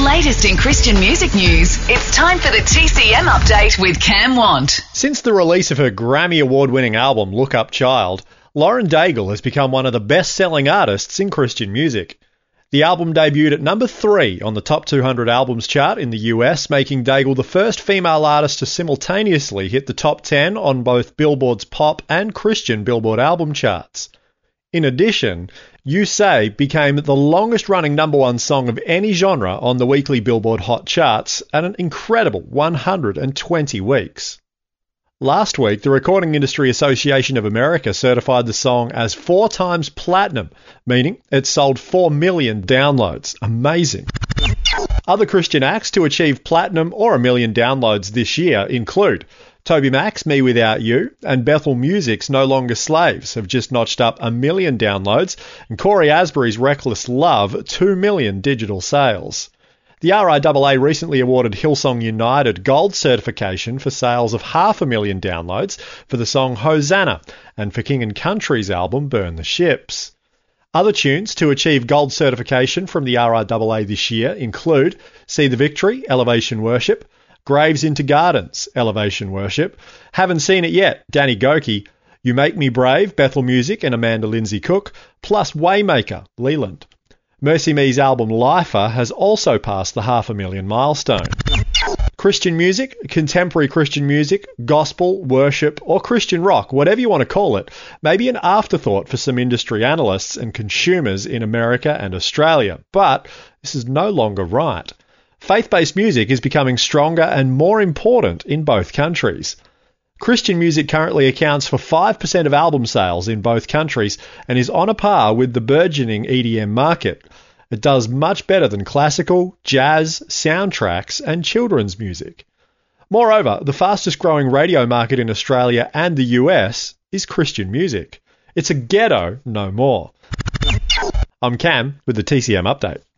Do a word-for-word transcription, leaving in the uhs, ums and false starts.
latest in Christian music news, it's time for the T C M Update with Cam Want. Since the release of her Grammy Award-winning album, Look Up Child, Lauren Daigle has become one of the best-selling artists in Christian music. The album debuted at number three on the Top two hundred Albums chart in the U S, making Daigle the first female artist to simultaneously hit the top ten on both Billboard's pop and Christian Billboard album charts. In addition, You Say became the longest-running number one song of any genre on the weekly Billboard Hot charts at an incredible one hundred twenty weeks. Last week, the Recording Industry Association of America certified the song as four times platinum, meaning it sold four million downloads. Amazing. Other Christian acts to achieve platinum or a million downloads this year include Toby Mac's Me Without You and Bethel Music's No Longer Slaves have just notched up a million downloads, and Corey Asbury's Reckless Love two million digital sales. The R I A A recently awarded Hillsong United gold certification for sales of half a million downloads for the song Hosanna and for King and Country's album Burn the Ships. Other tunes to achieve gold certification from the R I A A this year include See the Victory, Elevation Worship, Graves into Gardens, Elevation Worship, Haven't Seen It Yet, Danny Goki, You Make Me Brave, Bethel Music and Amanda Lindsay Cook, plus Waymaker, Leland. Mercy Me's album Lifer has also passed the half a million milestone. Christian music, contemporary Christian music, gospel, worship, or Christian rock, whatever you want to call it, may be an afterthought for some industry analysts and consumers in America and Australia, but this is no longer right. Faith-based music is becoming stronger and more important in both countries. Christian music currently accounts for five percent of album sales in both countries and is on a par with the burgeoning E D M market. It does much better than classical, jazz, soundtracks, and children's music. Moreover, the fastest growing radio market in Australia and the U S is Christian music. It's a ghetto no more. I'm Cam with the T C M Update.